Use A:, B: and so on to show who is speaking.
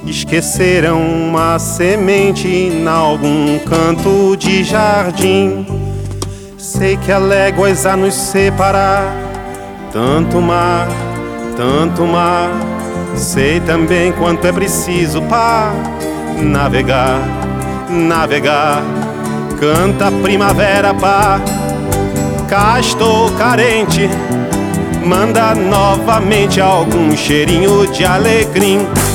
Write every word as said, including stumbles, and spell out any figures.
A: Esqueceram uma semente em algum canto de jardim. Sei que há léguas a nos separar, tanto mar, tanto mar. Sei também quanto é preciso para navegar, navegar. Canta a primavera, pá. Cá estou carente, manda novamente algum cheirinho de alegria.